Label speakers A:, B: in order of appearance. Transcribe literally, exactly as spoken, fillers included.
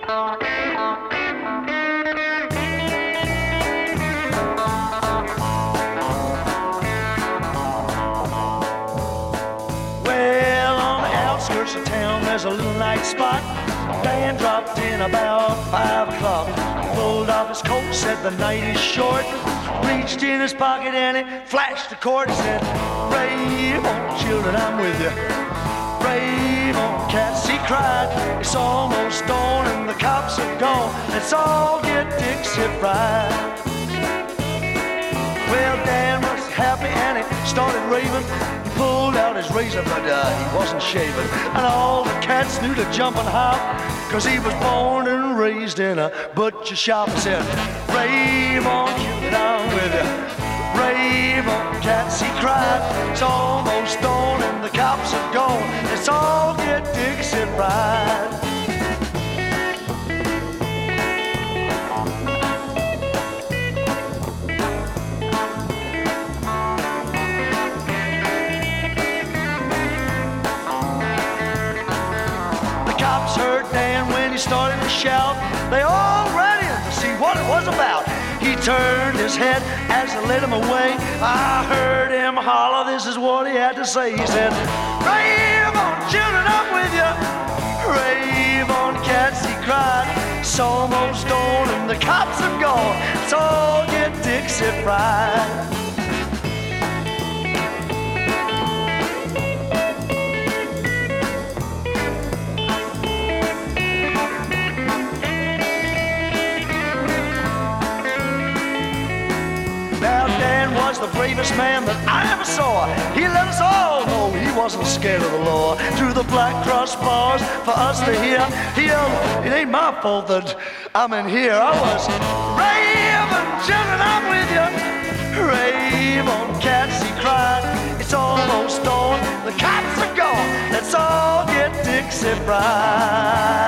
A: Well, on the outskirts of town, there's a little night spot. Dan dropped in about five o'clock. Pulled off his coat, said the night is short. Reached in his pocket and he flashed the cord and said, "Rave on, children, I'm with you. Rave on, cats," he cried. "It's almost dawn and the cops are gone. Let's all get Dixie fried." Well, Dan was happy and he started raving. He pulled out his razor, but uh, he wasn't shaving. And all the cats knew to jump and hop, 'cause he was born and raised in a butcher shop. He said, "Rave on, children, I'm with you. Rave on, cats," he cried. "It's almost dawn and the cops are gone. Let's all get Dixie fried." Cops heard Dan when he started to shout. They all ran in to see what it was about. He turned his head as they led him away. I heard him holler, this is what he had to say. He said, "Rave on, children, I'm with you. Rave on, cats," he cried. "It's almost dawn and the cops are gone. Let's all get Dixie fried." The bravest man that I ever saw. He let us all know he wasn't scared of the law. Through the black cross bars for us to hear, he yelled, "It ain't my fault that I'm in here. I was raving, children, I'm with you. Rave on, cats," he cried. "It's almost dawn, the cops are gone. Let's all get Dixie fried."